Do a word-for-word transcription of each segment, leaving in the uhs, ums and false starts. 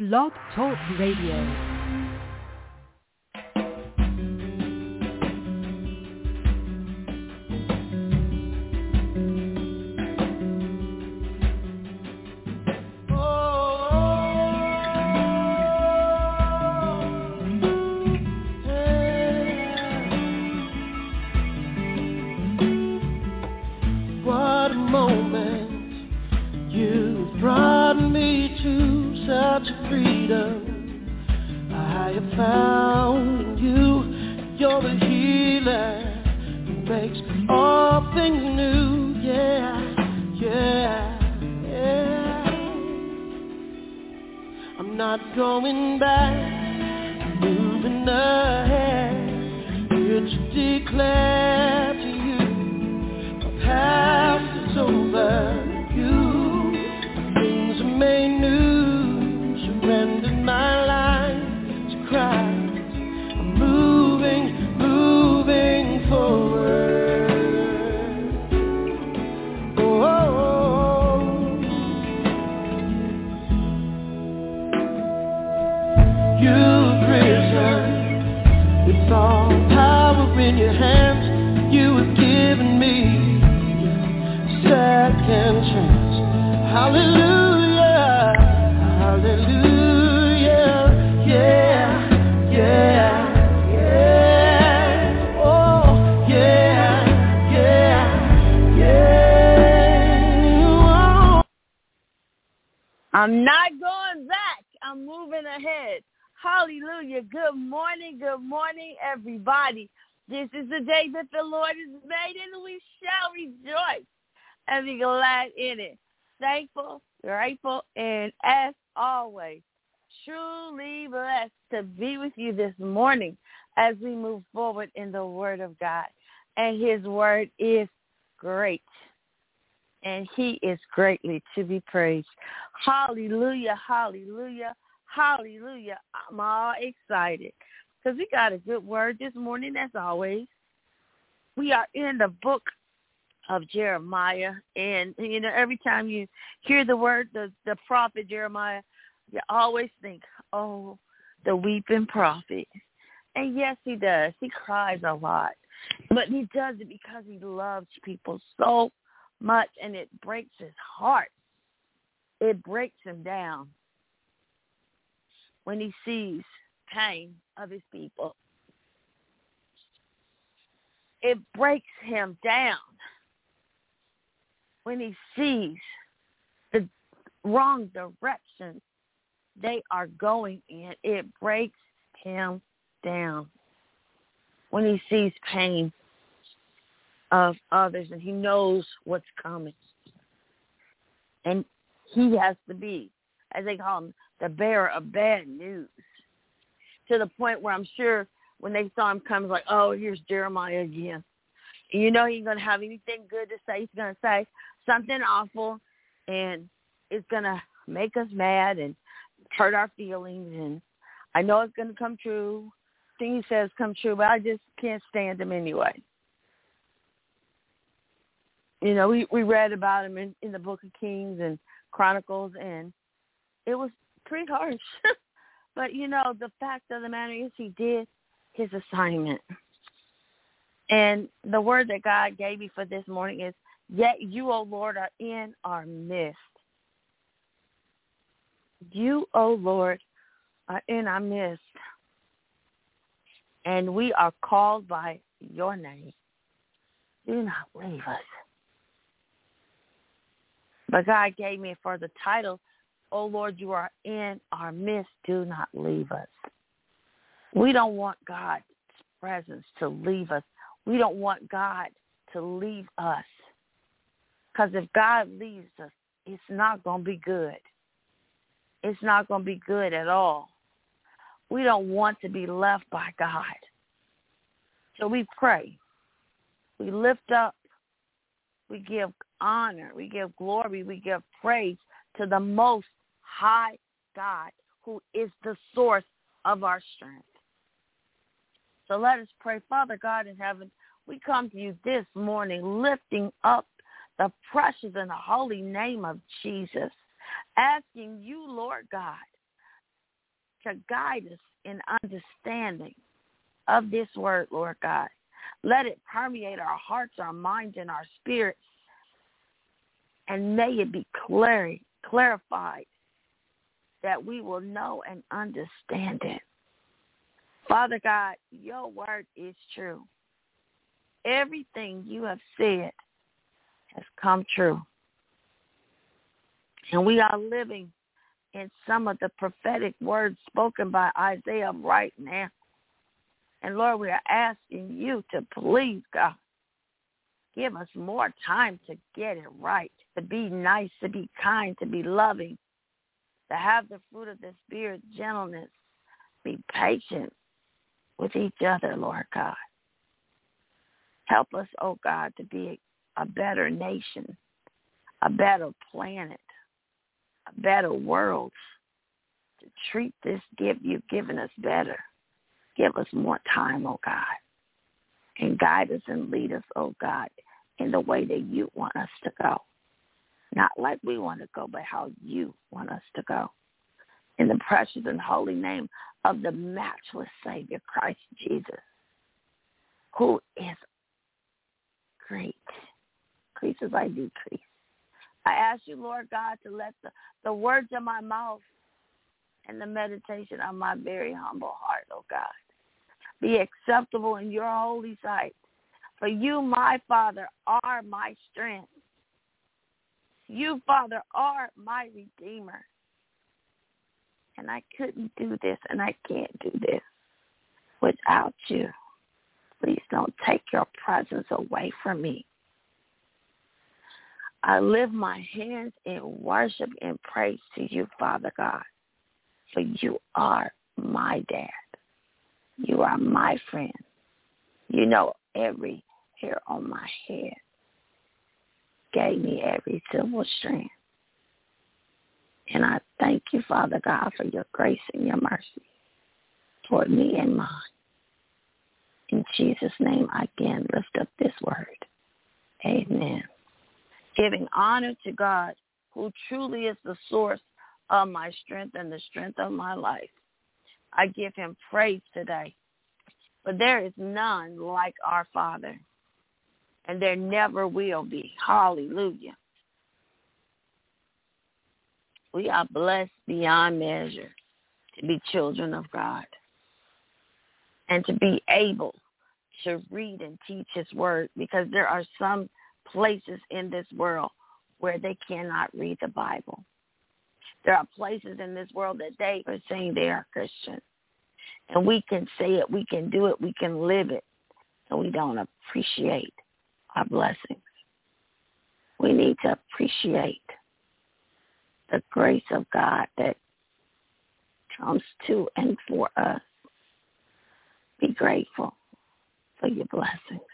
Blog Talk Radio. I'm not going back. I'm moving ahead. Hallelujah. Good morning. Good morning, everybody. This is the day that the Lord has made, and we shall rejoice and be glad in it. Thankful, grateful, and as always, truly blessed to be with you this morning as we move forward in the Word of God. And His Word is great. And He is greatly to be praised. Hallelujah, hallelujah, hallelujah. I'm all excited because we got a good word this morning, as always. We are in the book of Jeremiah. And, you know, every time you hear the word, the, the prophet Jeremiah, you always think, oh, the weeping prophet. And, yes, he does. He cries a lot. But he does it because he loves people so much, and it breaks his heart. It breaks him down when he sees pain of his people. It breaks him down when he sees the wrong direction they are going in. It breaks him down when he sees pain of others, and he knows what's coming. And he has to be, as they call him, the bearer of bad news, to the point where I'm sure when they saw him come, it's like, oh, here's Jeremiah again. And you know he ain't going to have anything good to say. He's going to say something awful, and it's going to make us mad and hurt our feelings. And I know it's going to come true. Things he says come true, but I just can't stand him anyway. You know, we, we read about him in, in the Book of Kings and Chronicles, and it was pretty harsh. But, you know, the fact of the matter is he did his assignment. And the word that God gave me for this morning is, yet you, O Lord, are in our midst. You, O Lord, are in our midst. And we are called by your name. Do not leave us. But God gave me for the title, oh, Lord, you are in our midst. Do not leave us. We don't want God's presence to leave us. We don't want God to leave us. Because if God leaves us, it's not going to be good. It's not going to be good at all. We don't want to be left by God. So we pray. We lift up. We give honor, we give glory, we give praise to the Most High God, who is the source of our strength. So let us pray. Father God in heaven, we come to you this morning lifting up the precious and the holy name of Jesus, asking you, Lord God, to guide us in understanding of this word, Lord God. Let it permeate our hearts, our minds, and our spirits, and may it be clear, clarified that we will know and understand it. Father God, your word is true. Everything you have said has come true. And we are living in some of the prophetic words spoken by Isaiah right now. And Lord, we are asking you to please, God, give us more time to get it right, to be nice, to be kind, to be loving, to have the fruit of the Spirit, gentleness, be patient with each other, Lord God. Help us, oh God, to be a better nation, a better planet, a better world, to treat this gift you've given us better. Give us more time, oh God, and guide us and lead us, oh God, in the way that you want us to go. Not like we want to go, but how you want us to go. In the precious and holy name of the matchless Savior, Christ Jesus, who is great. Increase as I decrease. I ask you, Lord God, to let the, the words of my mouth and the meditation of my very humble heart, oh God, be acceptable in your holy sight. For you, my Father, are my strength. You, Father, are my Redeemer. And I couldn't do this, and I can't do this without you. Please don't take your presence away from me. I lift my hands in worship and praise to you, Father God, for you are my dad. You are my friend. You know every hair on my head. Gave me every silver strand. And I thank you, Father God, for your grace and your mercy toward me and mine. In Jesus' name, I again lift up this word. Amen. Giving honor to God, who truly is the source of my strength and the strength of my life. I give him praise today. For there is none like our Father, and there never will be. Hallelujah. We are blessed beyond measure to be children of God and to be able to read and teach his word, because there are some places in this world where they cannot read the Bible. There are places in this world that they are saying they are Christian. And we can say it, we can do it, we can live it, and we don't appreciate our blessings. We need to appreciate the grace of God that comes to and for us. Be grateful for your blessings.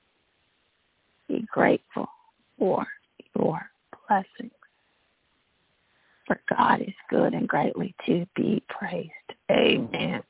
Be grateful for your blessings. For God is good and greatly to be praised. Amen.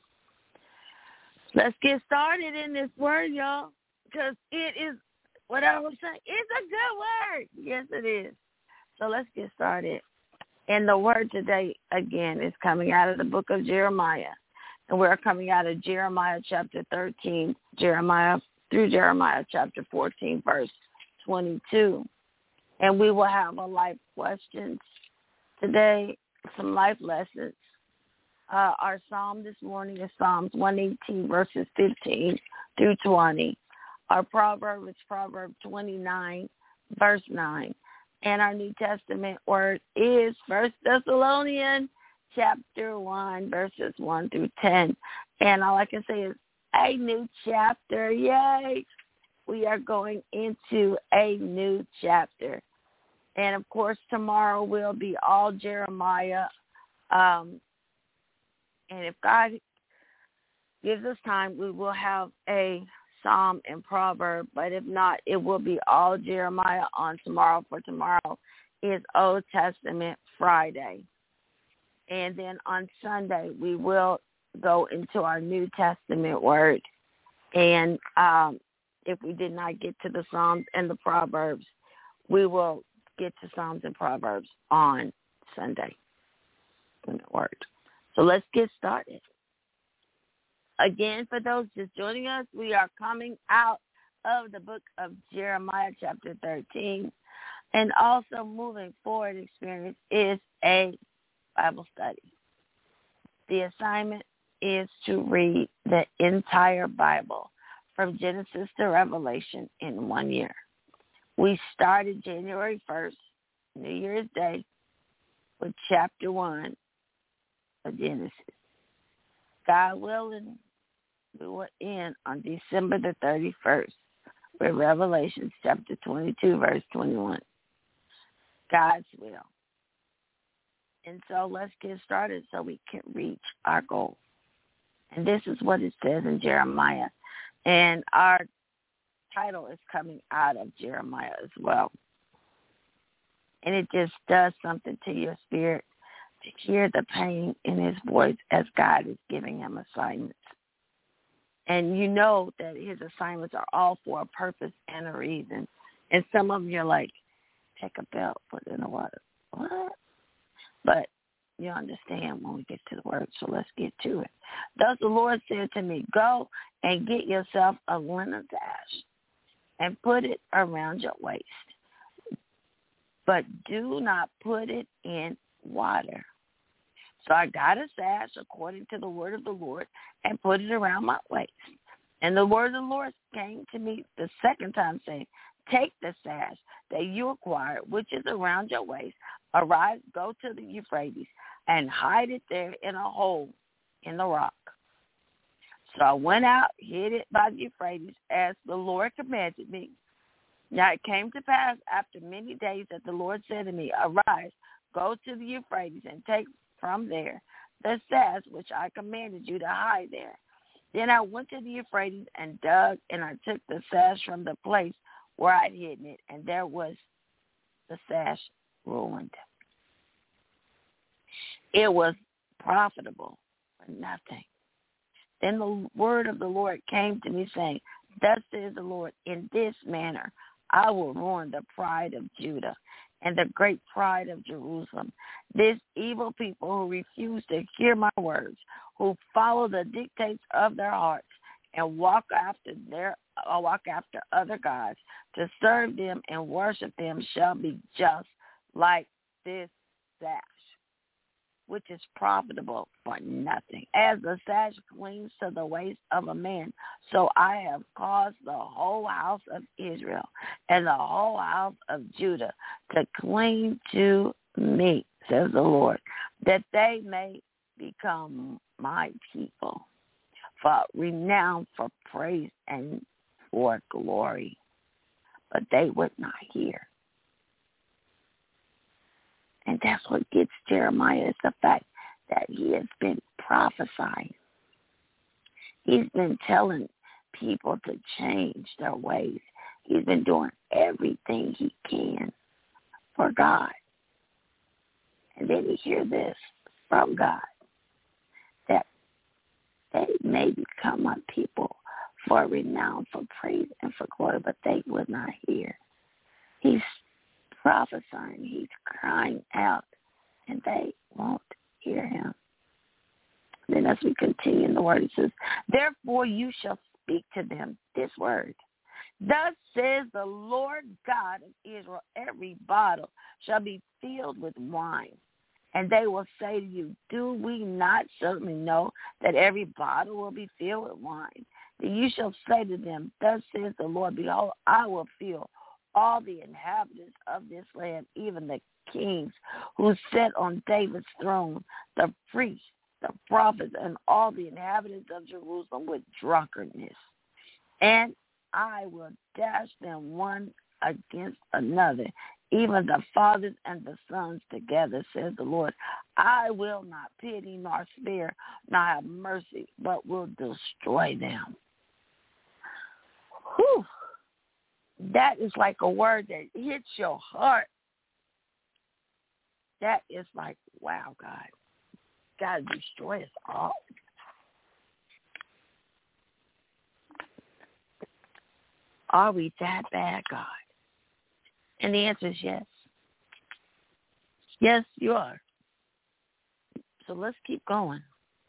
Let's get started in this word, y'all, because it is, what I was saying, it's a good word. Yes, it is. So let's get started. And the word today, again, is coming out of the book of Jeremiah. And we're coming out of Jeremiah chapter thirteen, Jeremiah through Jeremiah chapter fourteen, verse twenty-two. And we will have a life questions today, some life lessons. Uh, our psalm this morning is Psalms one eighteen, verses fifteen through twenty. Our proverb is Proverbs twenty-nine, verse nine. And our New Testament word is First Thessalonians chapter one, verses one through ten. And all I can say is a new chapter. Yay! We are going into a new chapter. And, of course, tomorrow will be all Jeremiah. Um, and if God gives us time, we will have a Psalm and Proverb. But if not, it will be all Jeremiah on tomorrow, for tomorrow is Old Testament Friday. And then on Sunday, we will go into our New Testament word. And um, if we did not get to the Psalms and the Proverbs, we will get to Psalms and Proverbs on Sunday in the word. So let's get started. Again, for those just joining us, we are coming out of the book of Jeremiah chapter thirteen. And also moving forward experience is a Bible study. The assignment is to read the entire Bible from Genesis to Revelation in one year. We started January first, New Year's Day, with chapter one of Genesis. God willing, we will end on December the thirty-first with Revelation chapter twenty-two, verse twenty-one. God's will. And so let's get started so we can reach our goal. And this is what it says in Jeremiah. And our title is coming out of Jeremiah as well. And it just does something to your spirit to hear the pain in his voice as God is giving him assignments. And you know that his assignments are all for a purpose and a reason. And some of them you're like, take a belt, put it in the water. What? But you understand when we get to the word, so let's get to it. Thus the Lord said to me, go and get yourself a linen sash and put it around your waist. But do not put it in water. So I got a sash according to the word of the Lord and put it around my waist. And the word of the Lord came to me the second time, saying, take the sash that you acquired, which is around your waist, arise, go to the Euphrates, and hide it there in a hole in the rock. So I went out, hid it by the Euphrates, as the Lord commanded me. Now it came to pass after many days that the Lord said to me, arise, go to the Euphrates, and take from there the sash which I commanded you to hide there. Then I went to the Euphrates and dug, and I took the sash from the place where I'd hidden it, and there was the sash ruined. It was profitable for nothing. Then the word of the Lord came to me, saying, thus says the Lord, in this manner I will ruin the pride of Judah and the great pride of Jerusalem. This evil people who refuse to hear my words, who follow the dictates of their hearts, and walk after their or walk after other gods to serve them and worship them, shall be just like this sash, which is profitable for nothing. As the sash clings to the waist of a man, so I have caused the whole house of Israel and the whole house of Judah to cling to me, says the Lord, that they may become my people, for renown, for praise, and for glory. But they would not hear. And that's what gets Jeremiah, is the fact that he has been prophesying. He's been telling people to change their ways. He's been doing everything he can for God. And then he hears this from God, that they may become my people for renown, for praise, and for glory, but they would not hear. He's prophesying, he's crying out, and they won't hear him. Then as we continue in the word, it says, therefore you shall speak to them this word. Thus says the Lord God of Israel, every bottle shall be filled with wine. And they will say to you, do we not certainly know that every bottle will be filled with wine? Then you shall say to them, thus says the Lord, behold, I will fill all the inhabitants of this land, even the kings who sit on David's throne, the priests, the prophets, and all the inhabitants of Jerusalem with drunkenness. And I will dash them one against another, even the fathers and the sons together, says the Lord. I will not pity nor spare, nor have mercy, but will destroy them. Whew. That is like a word that hits your heart. That is like, wow, God. God, destroy us all. Are we that bad, God? And the answer is yes. Yes, you are. So let's keep going.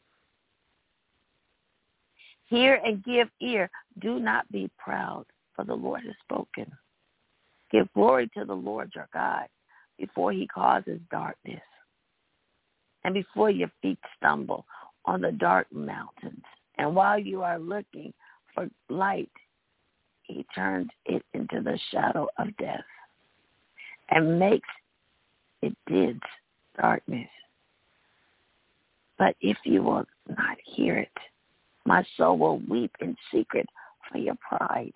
Hear and give ear. Do not be proud, for the Lord has spoken. Give glory to the Lord your God before he causes darkness and before your feet stumble on the dark mountains. And while you are looking for light, he turns it into the shadow of death and makes it dense darkness. But if you will not hear it, my soul will weep in secret for your pride.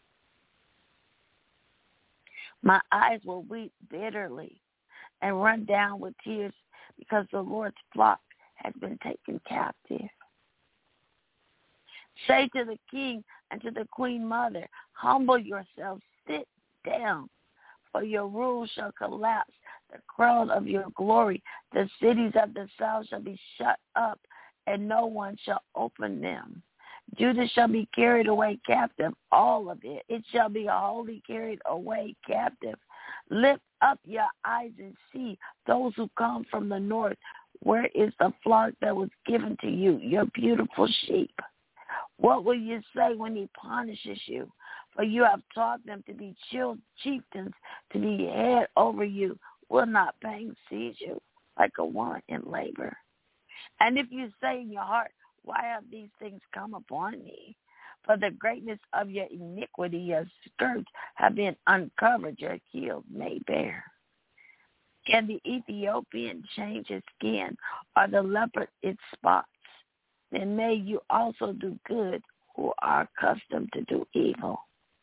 My eyes will weep bitterly and run down with tears because the Lord's flock has been taken captive. Say to the king and to the queen mother, humble yourselves, sit down, for your rule shall collapse, the crown of your glory. The cities of the south shall be shut up, and no one shall open them. Judah shall be carried away captive, all of it. It shall be wholly carried away captive. Lift up your eyes and see those who come from the north. Where is the flock that was given to you, your beautiful sheep? What will you say when he punishes you? For you have taught them to be chieftains, to be head over you. Will not pain seize you like a woman in labor? And if you say in your heart, why have these things come upon me? For the greatness of your iniquity, your skirts have been uncovered, your heels made bare. Can the Ethiopian change his skin, or the leopard its spots? Then may you also do good who are accustomed to do evil.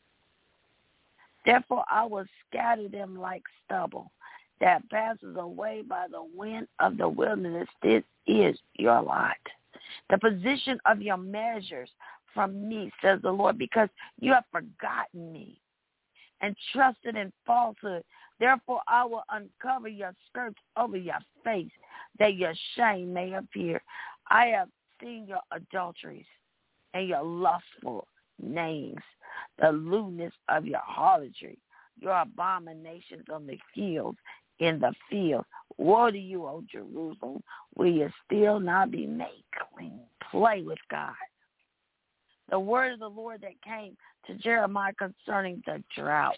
Therefore I will scatter them like stubble that passes away by the wind of the wilderness. This is your lot. The position of your measures from me, says the Lord, because you have forgotten me and trusted in falsehood. Therefore I will uncover your skirts over your face, that your shame may appear. I have seen your adulteries and your lustful names, the lewdness of your harlotry, your abominations on the fields, in the field. Woe to you, O Jerusalem, will you still not be made clean? Play with God. The word of the Lord that came to Jeremiah concerning the drought.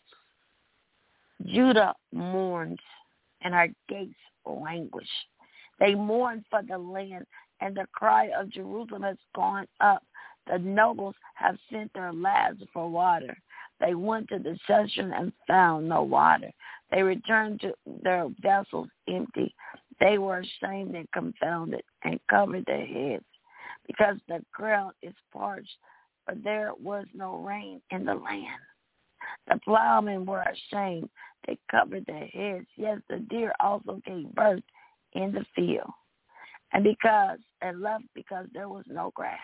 Judah mourns, and our gates languish. They mourn for the land, and the cry of Jerusalem has gone up. The nobles have sent their lads for water. They went to the cistern and found no water. They returned to their vessels empty. They were ashamed and confounded and covered their heads, because the ground is parched, for there was no rain in the land. The plowmen were ashamed. They covered their heads. Yes, the deer also gave birth in the field, and because and left because there was no grass.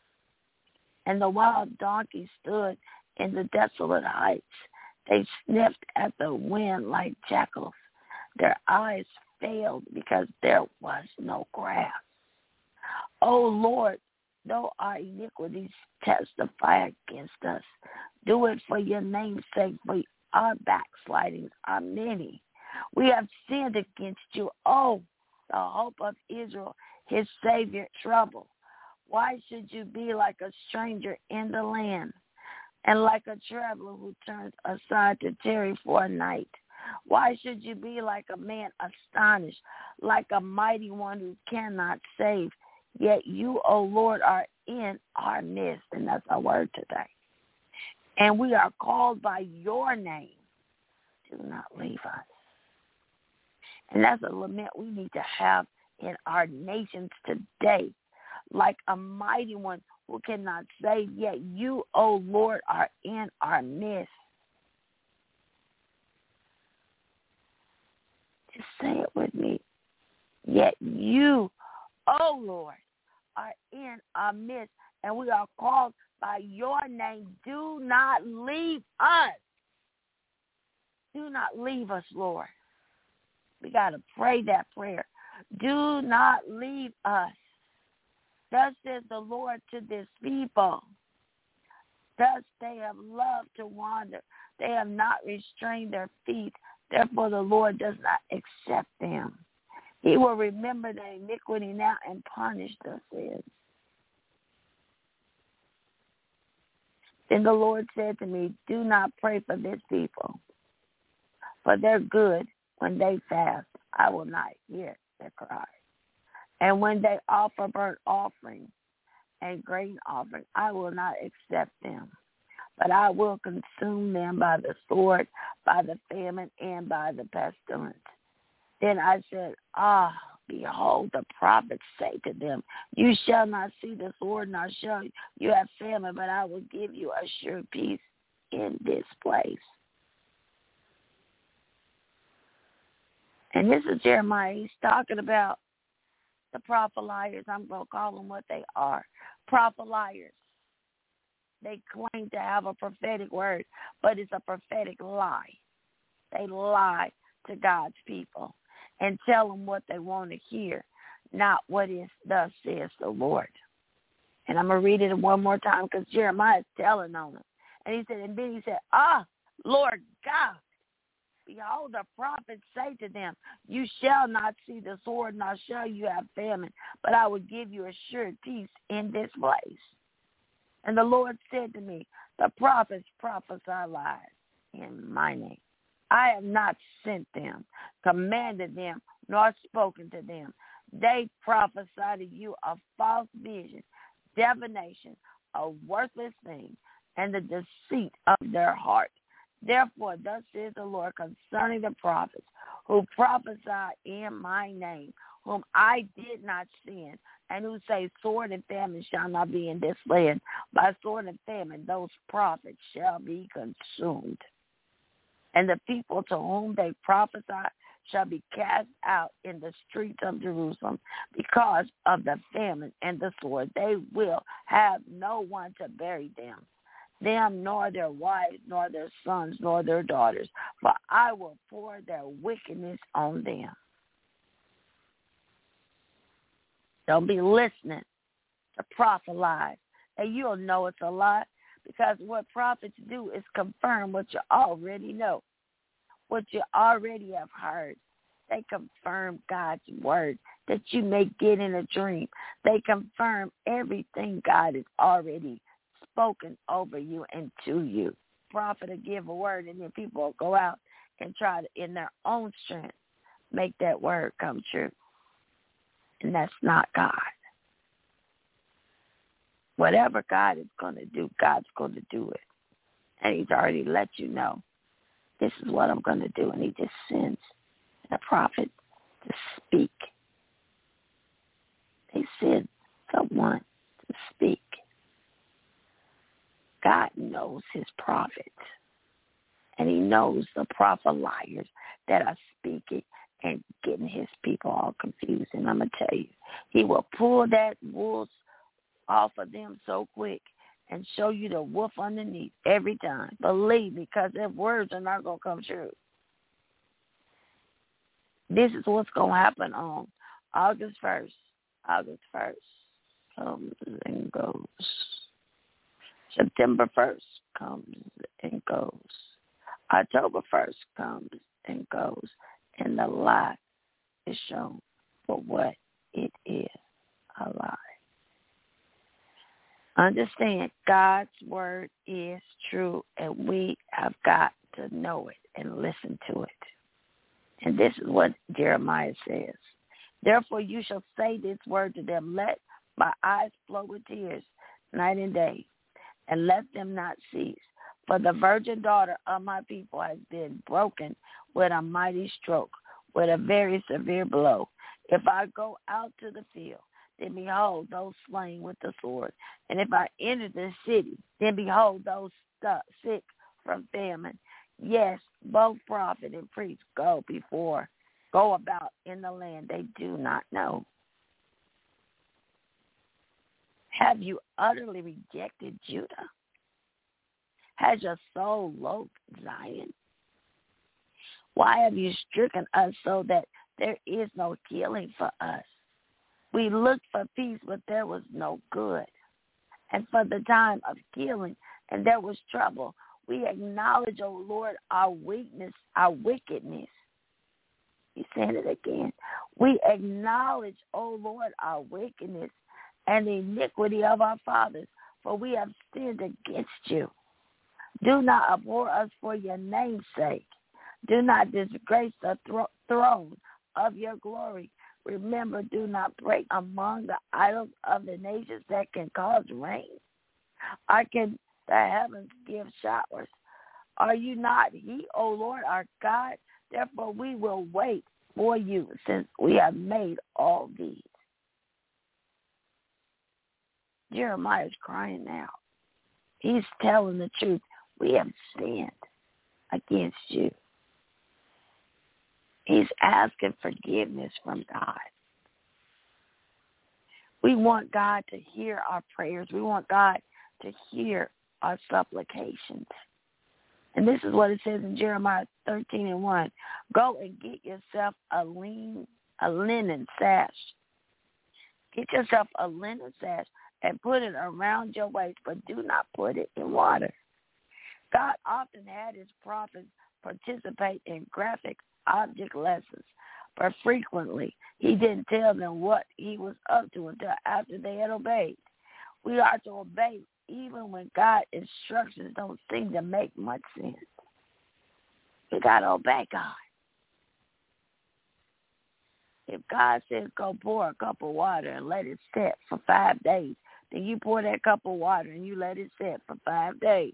And the wild donkeys stood in the desolate heights. They sniffed at the wind like jackals. Their eyes failed because there was no grass. O Lord, though our iniquities testify against us, do it for your name's sake, for our backslidings are many. We have sinned against you, O the hope of Israel, his Savior, trouble. Why should you be like a stranger in the land, and like a traveler who turns aside to tarry for a night? Why should you be like a man astonished, like a mighty one who cannot save? Yet you, O Lord, are in our midst, and that's our word today. And we are called by your name. Do not leave us. And that's a lament we need to have in our nations today. Like a mighty one who cannot save, yet you, O Lord, are in our midst. Just say it with me. Yet you, O Lord, are in our midst, and we are called by your name. Do not leave us. Do not leave us, Lord. We got to pray that prayer. Do not leave us. Thus says the Lord to this people. Thus they have loved to wander. They have not restrained their feet. Therefore the Lord does not accept them. He will remember the iniquity now and punish the sins. Then the Lord said to me, do not pray for this people, for their good when they fast. I will not hear their cry. And when they offer burnt offering and grain offering, I will not accept them. But I will consume them by the sword, by the famine, and by the pestilence. Then I said, ah, behold, the prophets say to them, you shall not see the sword, nor shall you have famine, but I will give you a sure peace in this place. And this is Jeremiah. He's talking about the prophet liars. I'm going to call them what they are. Prophet liars. They claim to have a prophetic word, but it's a prophetic lie. They lie to God's people and tell them what they want to hear, not what is thus says the Lord. And I'm going to read it one more time because Jeremiah is telling on them. And he said, and then he said, ah, Lord God, behold, the prophets say to them, you shall not see the sword, nor shall you have famine, but I will give you a sure peace in this place. And the Lord said to me, the prophets prophesy lies in my name. I have not sent them, commanded them, nor spoken to them. They prophesy to you a false vision, divination, a worthless thing, and the deceit of their heart. Therefore, thus says the Lord concerning the prophets who prophesy in my name, whom I did not send, and who say sword and famine shall not be in this land. By sword and famine those prophets shall be consumed. And the people to whom they prophesy shall be cast out in the streets of Jerusalem because of the famine and the sword. They will have no one to bury them, them nor their wives, nor their sons, nor their daughters, for I will pour their wickedness on them. Don't be listening to prophet lies. And you'll know it's a lie because what prophets do is confirm what you already know, what you already have heard. They confirm God's word that you may get in a dream. They confirm everything God has already spoken over you and to you. Prophet will give a word, and then people will go out and try to, in their own strength, make that word come true. And that's not God. Whatever God is going to do, God's going to do it. And he's already let you know, this is what I'm going to do. And he just sends a prophet to speak. They send someone to speak. God knows his prophets. And he knows the prophet liars that are speaking and getting his people all confused. And I'm going to tell you, he will pull that wool off of them so quick and show you the wolf underneath every time. Believe me, because their words are not going to come true. This is what's going to happen on August first. August first comes and goes. September first comes and goes. October first comes and goes. And the lie is shown for what it is, a lie. Understand, God's word is true, and we have got to know it and listen to it. And this is what Jeremiah says. Therefore you shall say this word to them, let my eyes flow with tears night and day, and let them not cease. For the virgin daughter of my people has been broken with a mighty stroke, with a very severe blow. If I go out to the field, then behold, those slain with the sword. And if I enter the city, then behold, those stuck, sick from famine. Yes, both prophet and priest go before, go about in the land they do not know. Have you utterly rejected Judah? Has your soul loathed Zion? Why have you stricken us so that there is no healing for us? We looked for peace, but there was no good. And for the time of healing, and there was trouble. We acknowledge, O Lord, our weakness, our wickedness. He's saying it again. We acknowledge, O Lord, our wickedness and the iniquity of our fathers, for we have sinned against you. Do not abhor us for your name's sake. Do not disgrace the thro- throne of your glory. Remember, do not break among the idols of the nations that can cause rain. Or can the heavens give showers? Are you not he, O Lord, our God? Therefore we will wait for you, since we have made all these. Jeremiah is crying out. He's telling the truth. We have sinned against you. He's asking forgiveness from God. We want God to hear our prayers. We want God to hear our supplications. And this is what it says in Jeremiah thirteen and one. Go and get yourself a lean, a linen sash. Get yourself a linen sash and put it around your waist, but do not put it in water. God often had his prophets participate in graphic object lessons, but frequently he didn't tell them what he was up to until after they had obeyed. We are to obey even when God's instructions don't seem to make much sense. We got to obey God. If God says go pour a cup of water and let it sit for five days, then you pour that cup of water and you let it sit for five days.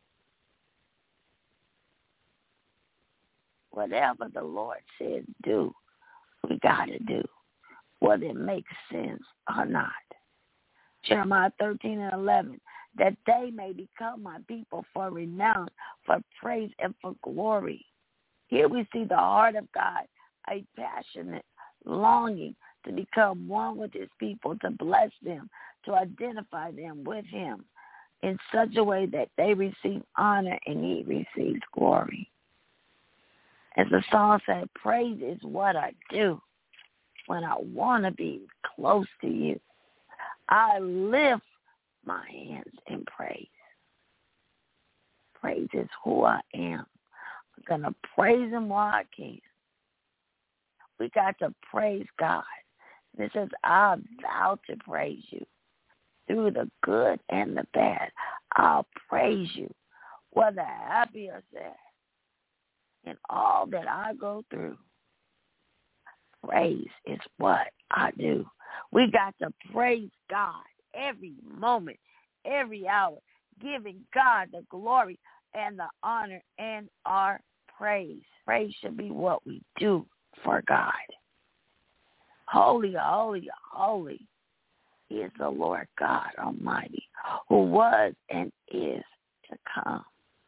Whatever the Lord says do, we got to do, whether it makes sense or not. Jeremiah thirteen and eleven, that they may become my people for renown, for praise, and for glory. Here we see the heart of God, a passionate longing to become one with his people, to bless them, to identify them with him in such a way that they receive honor and he receives glory. As the song said, praise is what I do when I want to be close to you. I lift my hands in praise. Praise is who I am. I'm going to praise him while I can. We got to praise God. And it says, I vow to praise you through the good and the bad. I'll praise you, whether happy or sad. In all that I go through, praise is what I do. We got to praise God every moment, every hour, giving God the glory and the honor and our praise. Praise should be what we do for God. Holy, holy, holy is the Lord God Almighty, who was and is to come.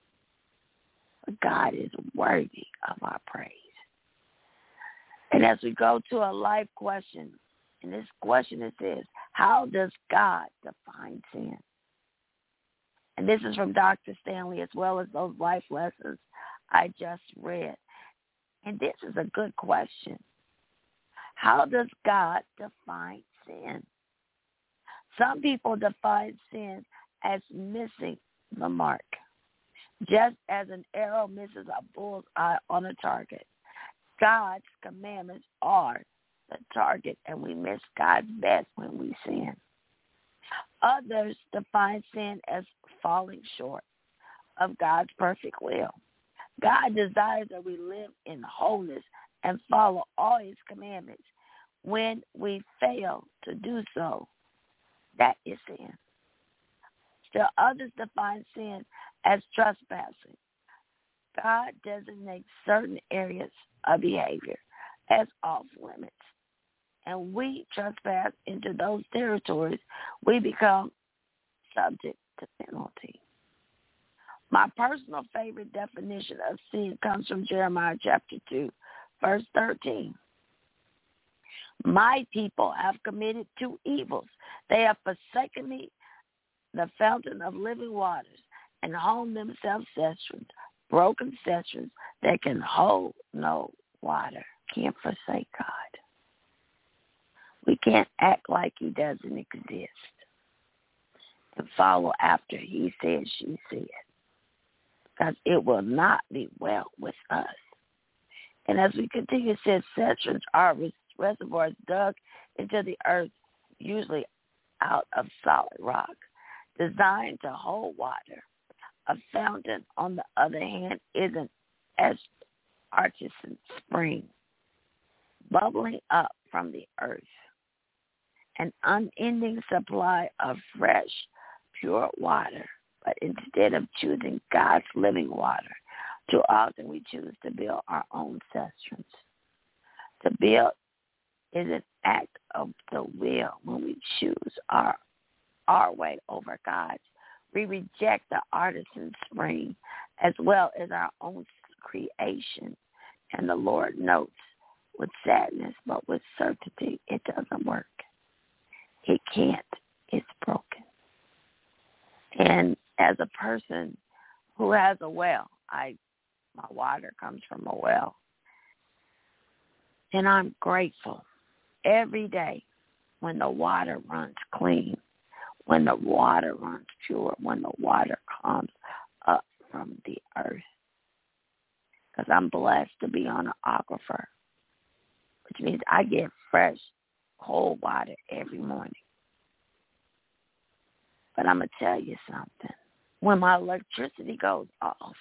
God is worthy of our praise. And as we go to a life question, in this question it says, how does God define sin? And this is from Doctor Stanley, as well as those life lessons I just read. And this is a good question. How does God define sin? Some people define sin as missing the mark, just as an arrow misses a bull's eye on a target. God's commandments are the target, and we miss God's best when we sin. Others define sin as falling short of God's perfect will. God desires that we live in wholeness and follow all his commandments. When we fail to do so, that is sin. Still others define sin as trespassing. God designates certain areas of behavior as off limits, and we trespass into those territories, we become subject to penalty. My personal favorite definition of sin comes from Jeremiah chapter two, verse thirteen. My people have committed two evils. They have forsaken me, the fountain of living waters, and honed themselves cisterns, broken cisterns that can hold no water. Can't forsake God. We can't act like he doesn't exist and follow after he said, she said, because it will not be well with us. And as we continue, it says cisterns are reservoirs dug into the earth, usually out of solid rock, designed to hold water. A fountain, on the other hand, is an artesian spring, bubbling up from the earth, an unending supply of fresh, pure water. But instead of choosing God's living water, too often we choose to build our own cisterns. To build is an act of the will. When we choose our our way over God's, we reject the artisan spring as well as our own creation. And the Lord notes with sadness, but with certainty, it doesn't work. It can't. It's broken. And as a person who has a well, I my water comes from a well. And I'm grateful every day when the water runs clean, when the water runs pure, when the water comes up from the earth. Because I'm blessed to be on an aquifer, which means I get fresh, cold water every morning. But I'm going to tell you something. When my electricity goes off,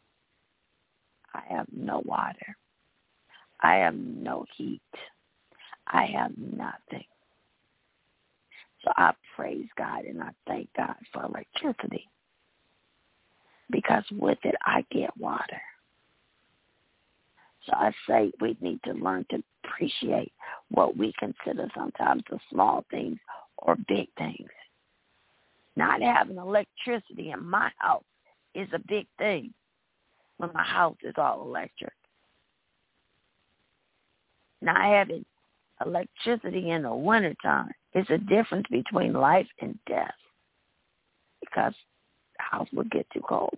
I have no water. I have no heat. I have nothing. So I praise God and I thank God for electricity, because with it I get water. So I say we need to learn to appreciate what we consider sometimes the small things or big things. Not having electricity in my house is a big thing when my house is all electric. Not having electricity in the wintertime is a difference between life and death, because the house will get too cold.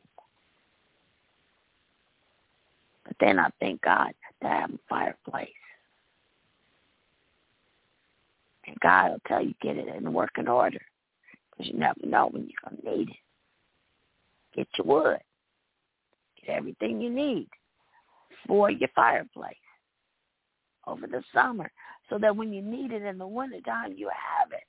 But then I thank God to have a fireplace. And God will tell you, get it in working order, because you never know when you're going to need it. Get your wood. Get everything you need for your fireplace over the summer, so that when you need it in the wintertime, you have it.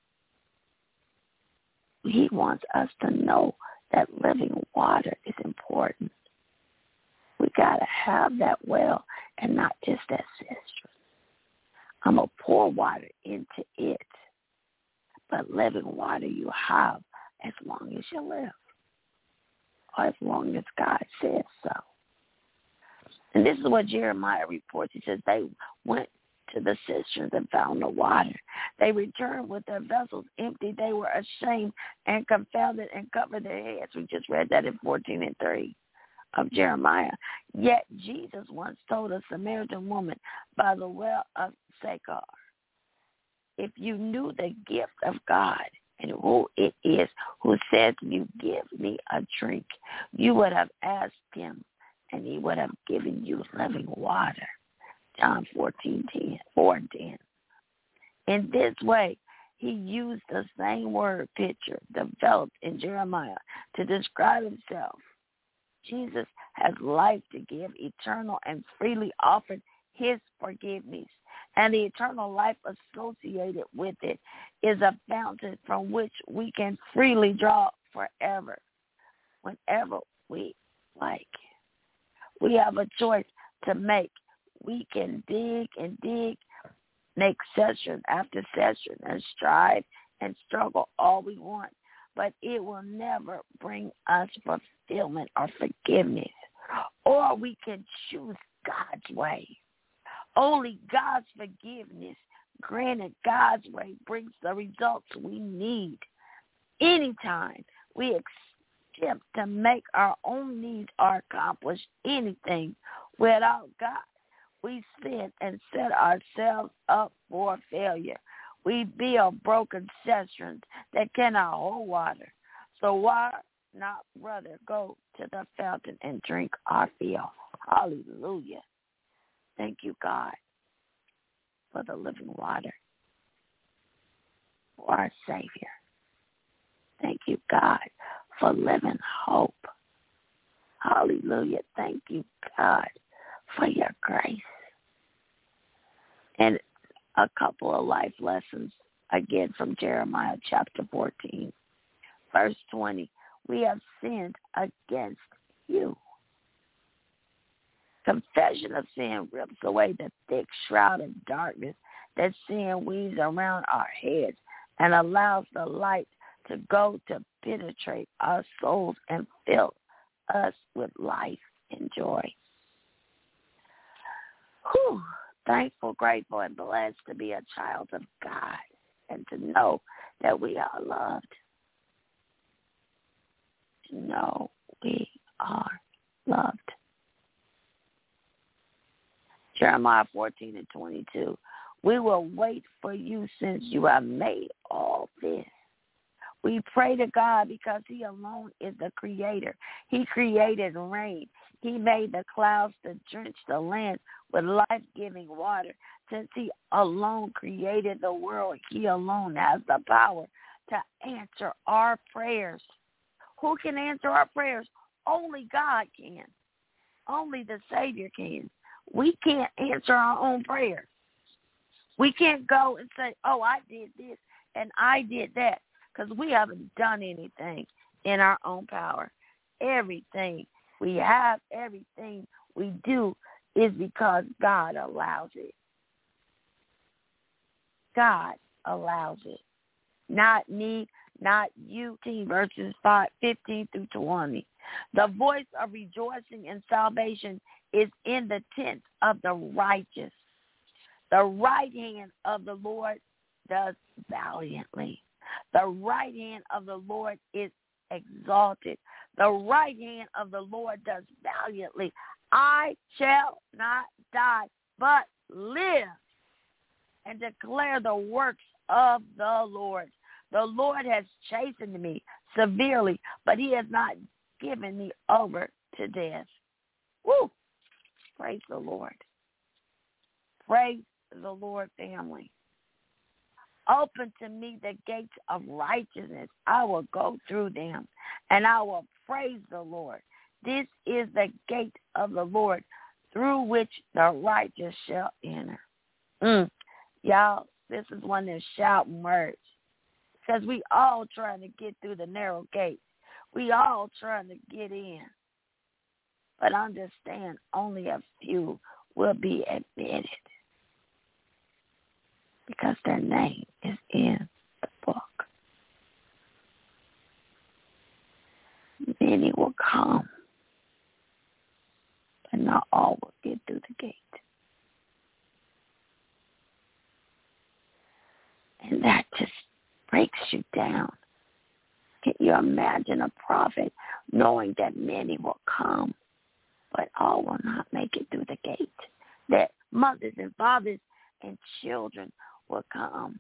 He wants us to know that living water is important. We got to have that well and not just that cistern. I'm going to pour water into it, but living water you have as long as you live, or as long as God says so. And this is what Jeremiah reports. He says they went to the cisterns and found no water. They returned with their vessels empty. They were ashamed and confounded and covered their heads. We just read that in fourteen and three of Jeremiah. Yet Jesus once told a Samaritan woman by the well of Sychar, if you knew the gift of God and who it is who says to you, give me a drink, you would have asked him, and he would have given you living water. John fourteen, ten, four and ten. In this way, he used the same word picture developed in Jeremiah to describe himself. Jesus has life to give, eternal, and freely offered his forgiveness. And the eternal life associated with it is a fountain from which we can freely draw forever, whenever we like. We have a choice to make. We can dig and dig, make session after session, and strive and struggle all we want, but it will never bring us fulfillment or forgiveness. Or we can choose God's way. Only God's forgiveness, granted God's way, brings the results we need. Anytime we attempt to make our own needs or accomplish anything without God, we sin and set ourselves up for failure. We build broken cisterns that cannot hold water. So why not, brother, go to the fountain and drink our fill? Hallelujah. Thank you, God, for the living water, for our Savior. Thank you, God, for living hope. Hallelujah. Thank you, God, for your grace. And a couple of life lessons, again from Jeremiah chapter fourteen, verse twenty. We have sinned against you. Confession of sin rips away the thick shroud of darkness that sin weaves around our heads and allows the light to go to penetrate our souls and fill us with life and joy. Whew. Thankful, grateful, and blessed to be a child of God and to know that we are loved. To know we are loved. Jeremiah fourteen and twenty-two. We will wait for you since you have made all this. We pray to God because he alone is the creator. He created rain. He made the clouds to drench the land with life-giving water. Since he alone created the world, he alone has the power to answer our prayers. Who can answer our prayers? Only God can. Only the Savior can. We can't answer our own prayers. We can't go and say, oh, I did this and I did that, because we haven't done anything in our own power. Everything we have, everything we do is because God allows it. God allows it. Not me, not you. Verses five, fifteen through twenty. The voice of rejoicing and salvation is in the tent of the righteous. The right hand of the Lord does valiantly. The right hand of the Lord is exalted. The right hand of the Lord does valiantly. I shall not die, but live and declare the works of the Lord. The Lord has chastened me severely, but he has not given me over to death. Woo! Praise the Lord. Praise the Lord, family. Open to me the gates of righteousness. I will go through them, and I will praise the Lord. This is the gate of the Lord, through which the righteous shall enter. Mm. Y'all, this is one of the shouting words, because we all trying to get through the narrow gate. We all trying to get in. But understand, only a few will be admitted, because their name is in the book. Many will come, but not all will get through the gate. And that just breaks you down. Can you imagine a prophet knowing that many will come, but all will not make it through the gate? That mothers and fathers and children will come,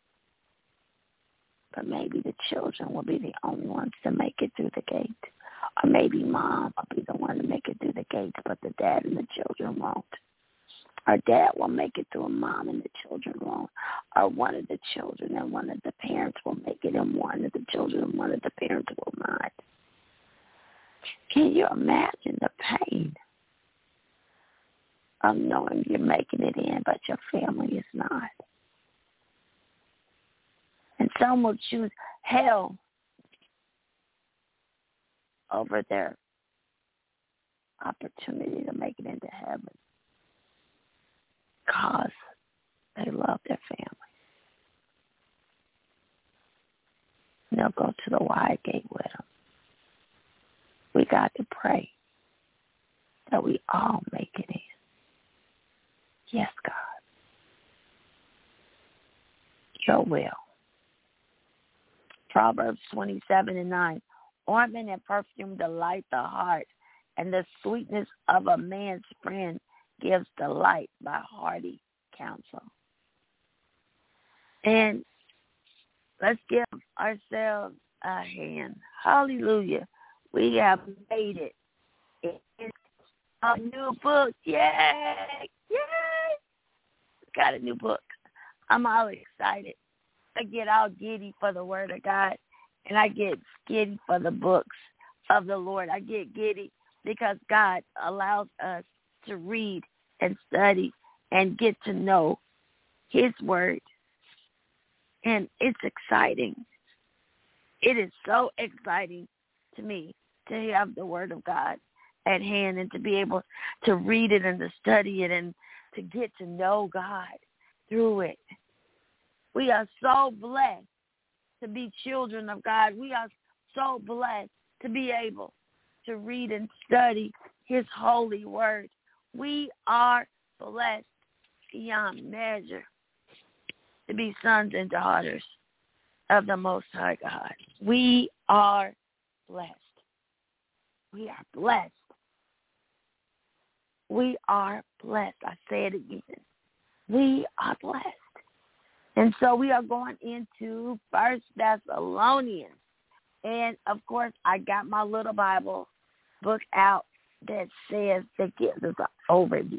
but maybe the children will be the only ones to make it through the gate. Or maybe mom will be the one to make it through the gate, but the dad and the children won't. Or dad will make it through, and mom and the children won't. Or one of the children and one of the parents will make it, and one of the children and one of the parents will not. Can you imagine the pain of knowing you're making it in, but your family is not? And some will choose hell over their opportunity to make it into heaven, because they love their family. And they'll go to the wide gate with them. We got to pray that we all make it in. Yes, God. Your will. Proverbs twenty-seven and nine. Ointment and perfume delight the heart, and the sweetness of a man's friend gives delight by hearty counsel. And let's give ourselves a hand. Hallelujah. We have made it. It's a new book. Yay! Yay! Got a new book. I'm all excited. I get all giddy for the word of God, and I get giddy for the books of the Lord. I get giddy because God allows us to read and study and get to know his word. And it's exciting. It is so exciting to me to have the word of God at hand and to be able to read it and to study it and to get to know God through it. We are so blessed to be children of God. We are so blessed to be able to read and study his holy word. We are blessed beyond measure to be sons and daughters of the Most High God. We are blessed. We are blessed. We are blessed. I say it again. We are blessed. And so we are going into First Thessalonians. And, of course, I got my little Bible book out that says, that gives us an overview.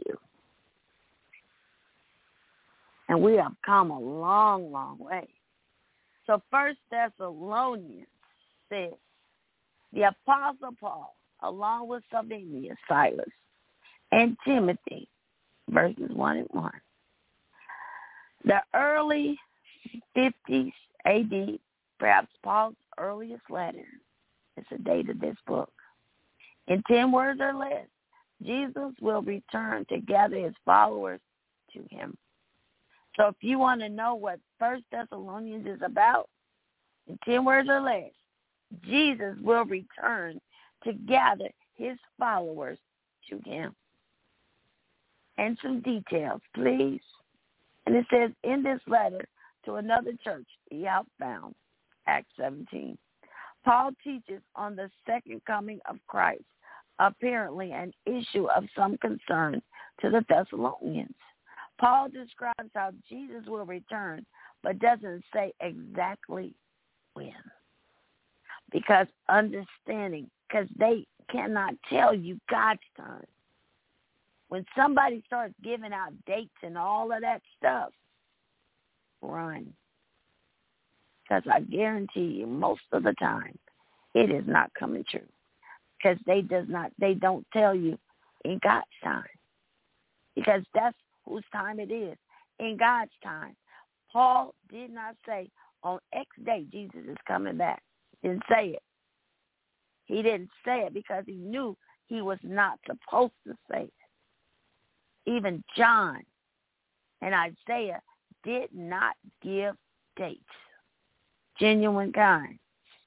And we have come a long, long way. So First Thessalonians says, the Apostle Paul, along with Silvanus, Silas, and Timothy, verses one and one. The early fifties A D, perhaps Paul's earliest letter, is the date of this book. In ten words or less, Jesus will return to gather his followers to him. So if you want to know what First Thessalonians is about, in ten words or less, Jesus will return to gather his followers to him. And some details, please. And it says, in this letter to another church he hath found, Acts seventeen, Paul teaches on the second coming of Christ, apparently an issue of some concern to the Thessalonians. Paul describes how Jesus will return, but doesn't say exactly when. Because understanding, because they cannot tell you God's time. When somebody starts giving out dates and all of that stuff, run. Because I guarantee you, most of the time, it is not coming true. Because they does not, they don't tell you in God's time. Because that's whose time it is, in God's time. Paul did not say, on X day, Jesus is coming back. He didn't say it. He didn't say it because he knew he was not supposed to say it. Even John and Isaiah did not give dates. Genuine kind.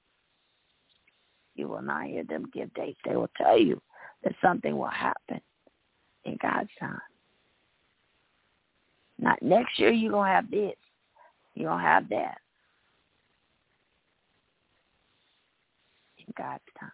You will not hear them give dates. They will tell you that something will happen in God's time. Not next year you're going to have this. You're going to have that. In God's time.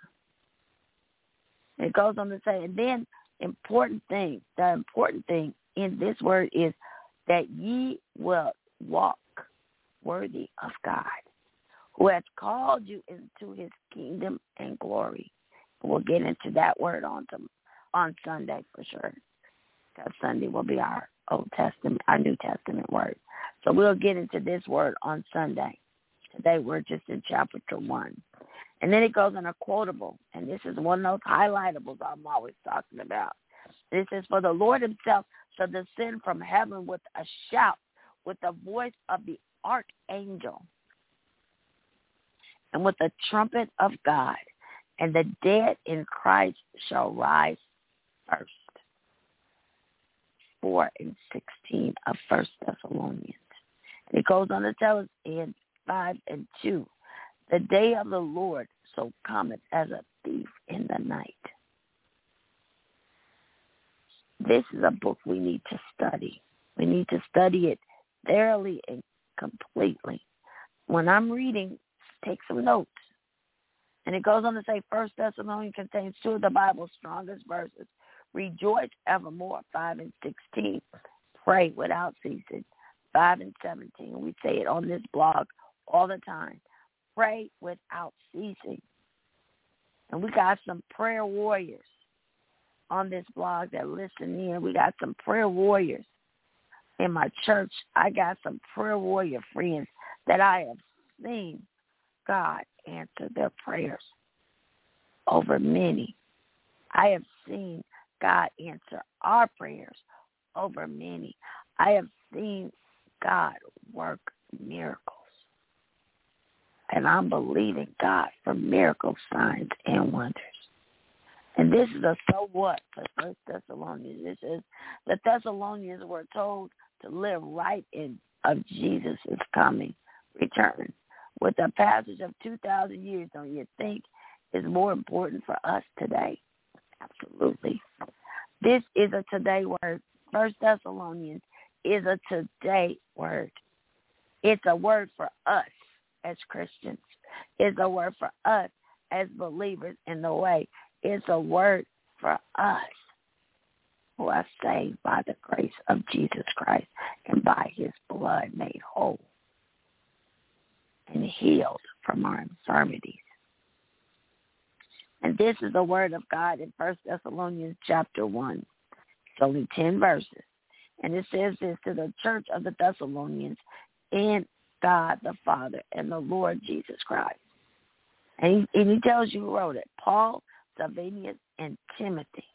It goes on to say, and then important thing, the important thing in this word is that ye will walk worthy of God, who has called you into his kingdom and glory. We'll get into that word on to, on Sunday for sure, because Sunday will be our Old Testament, our New Testament word. So we'll get into this word on Sunday. Today we're just in chapter one. And then it goes in a quotable, and this is one of those highlightables I'm always talking about. This is, for the Lord himself shall descend from heaven with a shout, with the voice of the archangel, and with the trumpet of God, and the dead in Christ shall rise first. four and sixteen of First Thessalonians. And it goes on to tell us in five and two, the day of the Lord so cometh as a thief in the night. This is a book we need to study. We need to study it thoroughly and completely. When I'm reading, take some notes. And it goes on to say, First Thessalonians contains two of the Bible's strongest verses. Rejoice evermore, five and sixteen. Pray without ceasing, five and seventeen. We say it on this blog all the time. Pray without ceasing. And we got some prayer warriors on this blog that listen in. We got some prayer warriors in my church. I got some prayer warrior friends that I have seen God answer their prayers over many. I have seen God answer our prayers over many. I have seen God work miracles. And I'm believing God for miracle signs and wonders. And this is a so what for First Thessalonians. This is the Thessalonians were told to live right in of Jesus' coming return. With a passage of two thousand years, don't you think is more important for us today? Absolutely. This is a today word. First Thessalonians is a today word. It's a word for us as Christians. It's a word for us as believers in the way. It's a word for us who are saved by the grace of Jesus Christ and by his blood made whole and healed from our infirmities. And this is the word of God in First Thessalonians chapter one. It's only ten verses. And it says this: to the church of the Thessalonians in God the Father and the Lord Jesus Christ. And he, and he tells you who wrote it: Paul, Silvanus, and Timothy.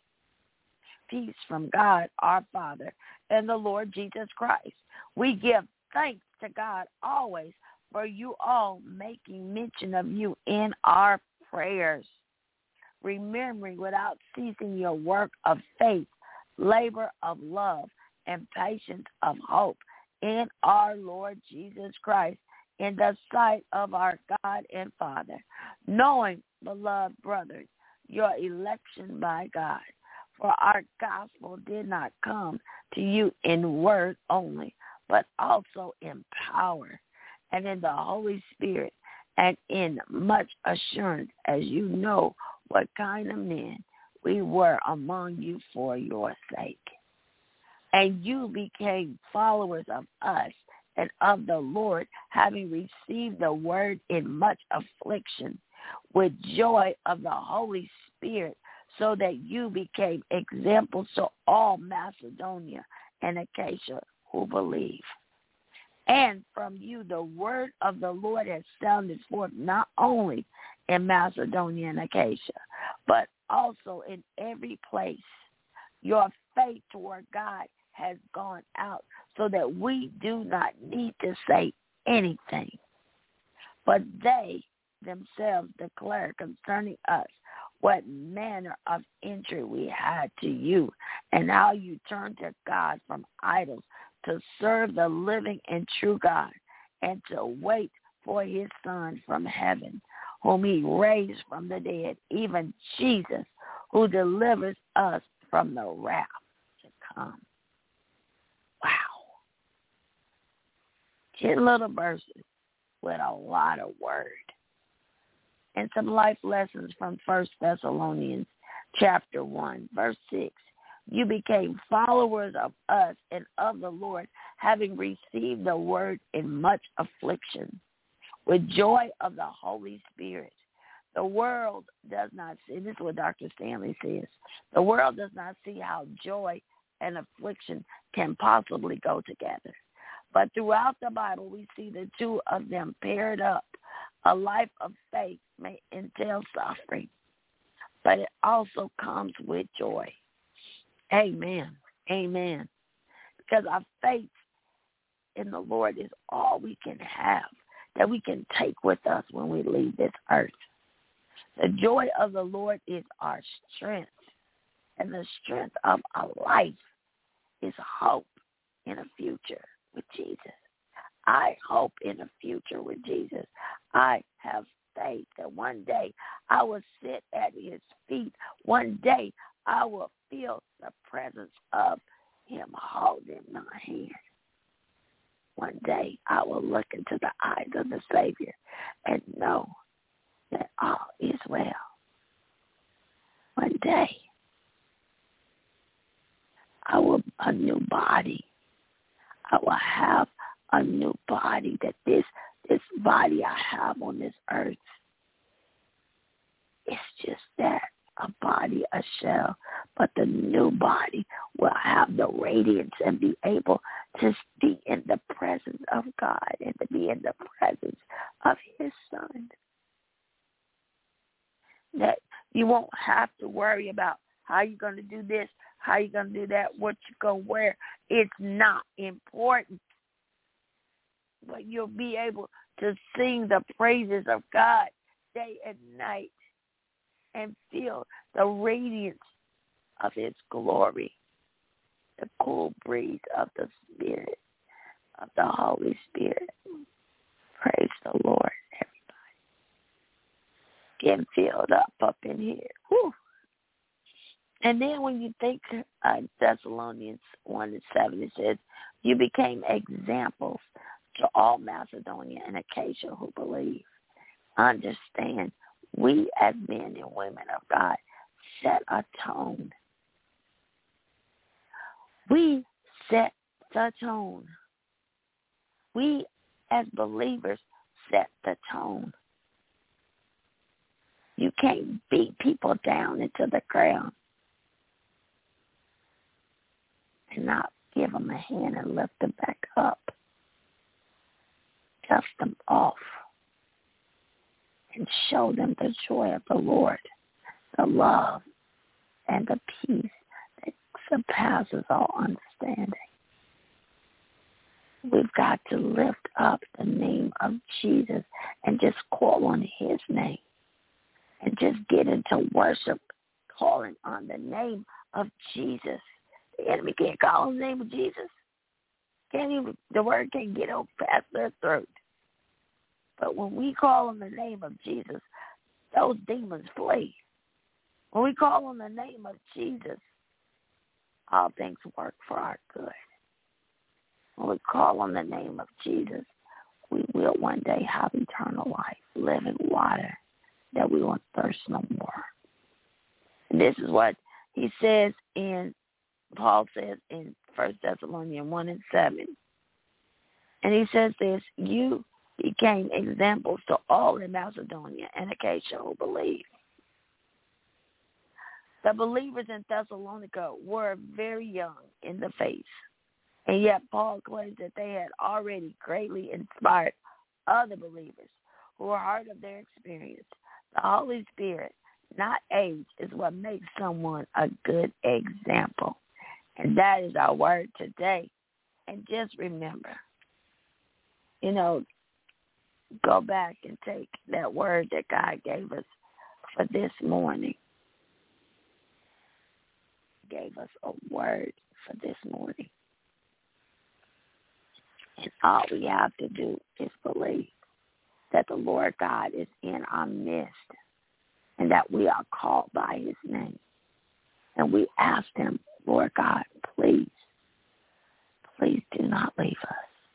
Peace from God our Father and the Lord Jesus Christ. We give thanks to God always for you all, making mention of you in our prayers, remembering without ceasing your work of faith, labor of love, and patience of hope in our Lord Jesus Christ, in the sight of our God and Father, knowing, beloved brothers, your election by God. For our gospel did not come to you in word only, but also in power and in the Holy Spirit and in much assurance, as you know what kind of men we were among you for your sake. And you became followers of us and of the Lord, having received the word in much affliction, with joy of the Holy Spirit, so that you became examples to all Macedonia and Achaia who believe. And from you the word of the Lord has sounded forth not only in Macedonia and Achaia, but also in every place. Your faith toward God has gone out, so that we do not need to say anything. But they themselves declare concerning us what manner of entry we had to you, and how you turned to God from idols to serve the living and true God, and to wait for his Son from heaven, whom he raised from the dead, even Jesus, who delivers us from the wrath to come. Wow. Ten little verses with a lot of word. And some life lessons from First Thessalonians chapter one, verse six. You became followers of us and of the Lord, having received the word in much affliction, with joy of the Holy Spirit. The world does not see, this is what Doctor Stanley says, the world does not see how joy and affliction can possibly go together. But throughout the Bible, we see the two of them paired up. A life of faith may entail suffering, but it also comes with joy. Amen. Amen. Because our faith in the Lord is all we can have, that we can take with us when we leave this earth. The joy of the Lord is our strength, and the strength of our life is hope in a future with Jesus. I hope in a future with Jesus. I have faith that one day I will sit at his feet. One day I will feel the presence of him holding my hand. One day I will look into the eyes of the Savior and know that all is well. One day I will a new body. I will have a new body, that this this body I have on this earth, it's just that, a body, a shell. But the new body will have the radiance and be able to be in the presence of God and to be in the presence of his Son. That you won't have to worry about how you're going to do this, how you're going to do that, what you're going to wear. It's not important. but you'll be able to sing the praises of God day and night and feel the radiance of his glory, the cool breeze of the Spirit, of the Holy Spirit. Praise the Lord, everybody. Getting filled up up in here. Whew. And then when you think uh, Thessalonians one and seven, it says, you became examples to all Macedonia and Achaia who believe. Understand, we as men and women of God set a tone. We set the tone. We as believers set the tone. You can't beat people down into the ground and not give them a hand and lift them back up. Dust them off and show them the joy of the Lord, the love and the peace that surpasses all understanding. We've got to lift up the name of Jesus and just call on his name and just get into worship, calling on the name of Jesus. The enemy can't call on the name of Jesus. Can't even, the word can't get over past their throat. But when we call on the name of Jesus, those demons flee. When we call on the name of Jesus, all things work for our good. When we call on the name of Jesus, we will one day have eternal life, living water, that we won't thirst no more. And this is what he says in, Paul says in First Thessalonians one and seven. And he says this, you became examples to all in Macedonia and Achaia who believe. The believers in Thessalonica were very young in the faith. And yet Paul claims that they had already greatly inspired other believers who were heard of their experience. The Holy Spirit, not age, is what makes someone a good example. And that is our word today. And just remember, you know, go back and take that word that God gave us for this morning. He gave us a word for this morning. And all we have to do is believe that the Lord God is in our midst and that we are called by his name. And we ask him, Lord God, please, please do not leave us.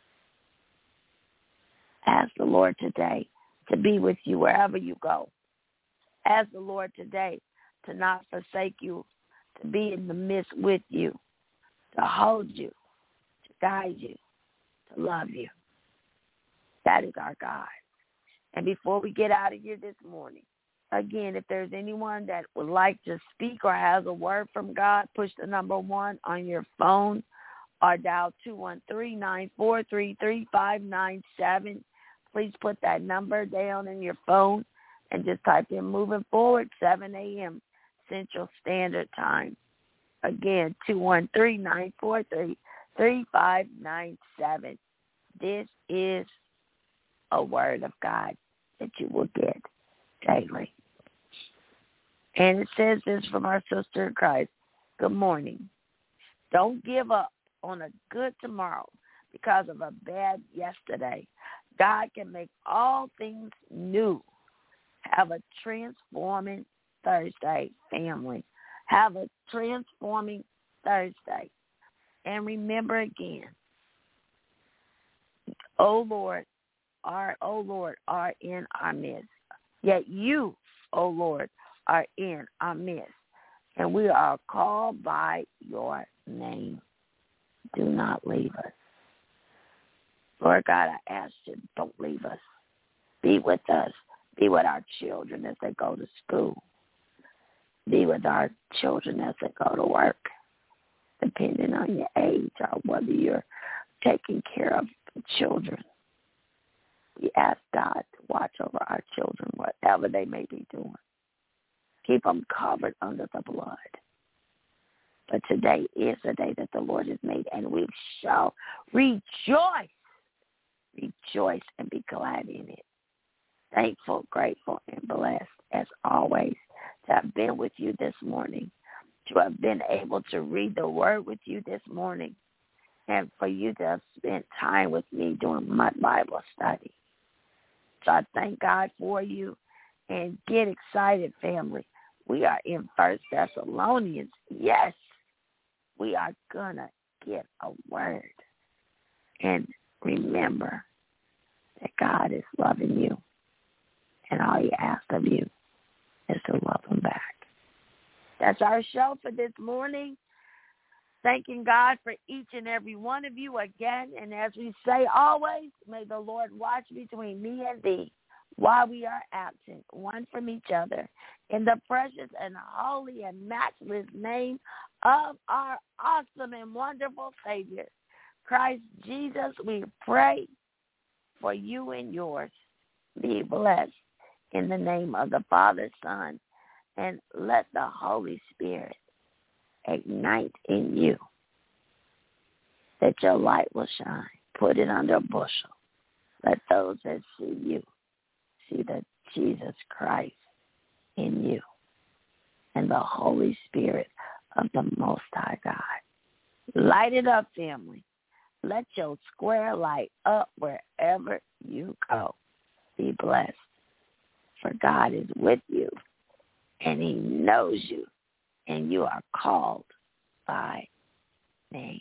Ask the Lord today to be with you wherever you go. Ask the Lord today to not forsake you, to be in the midst with you, to hold you, to guide you, to love you. That is our God. And before we get out of here this morning, again, if there's anyone that would like to speak or has a word from God, push the number one on your phone or dial two one three, nine four three, three five nine seven. Please put that number down in your phone and just type in moving forward, seven a.m. Central Standard Time. Again, two one three, nine four three, three five nine seven. This is a word of God that you will get daily. And it says this from our sister in Christ. Good morning. Don't give up on a good tomorrow because of a bad yesterday. God can make all things new. Have a transforming Thursday, family. Have a transforming Thursday. And remember again, O Lord, our O Lord, are in our midst. Yet you, O Lord, are in our midst. And we are called by your name. Do not leave us. Lord God, I ask you, don't leave us. Be with us. Be with our children as they go to school. Be with our children as they go to work, depending on your age or whether you're taking care of children. We ask God to watch over our children, whatever they may be doing. Keep them covered under the blood. But today is the day that the Lord has made, and we shall rejoice rejoice and be glad in it. Thankful, grateful, and blessed as always to have been with you this morning, to have been able to read the word with you this morning, and for you to have spent time with me doing my Bible study. So I thank God for you, and get excited, family. We are in First Thessalonians. Yes, we are going to get a word. And remember that God is loving you, and all he asks of you is to love him back. That's our show for this morning. Thanking God for each and every one of you again. And as we say always, may the Lord watch between me and thee while we are absent, one from each other, in the precious and holy and matchless name of our awesome and wonderful Savior, Christ Jesus. We pray for you and yours. Be blessed in the name of the Father, Son, and let the Holy Spirit ignite in you that your light will shine. Put it under a bushel. Let those that see you see the Jesus Christ in you and the Holy Spirit of the Most High God. Light it up, family. Let your square light up wherever you go. Be blessed, for God is with you, and he knows you, and you are called by name.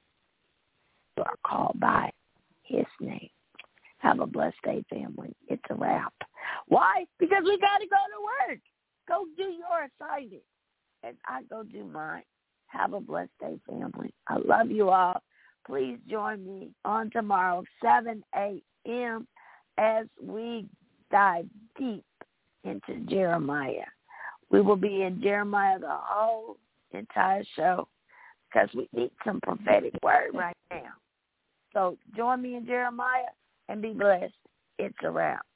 You are called by his name. Have a blessed day, family. It's a wrap. Why? Because we got to go to work. Go do your assignment, and I go do mine. Have a blessed day, family. I love you all. Please join me on tomorrow, seven a.m., as we dive deep into Jeremiah. We will be in Jeremiah the whole entire show because we need some prophetic word right now. So join me in Jeremiah and be blessed. It's a wrap.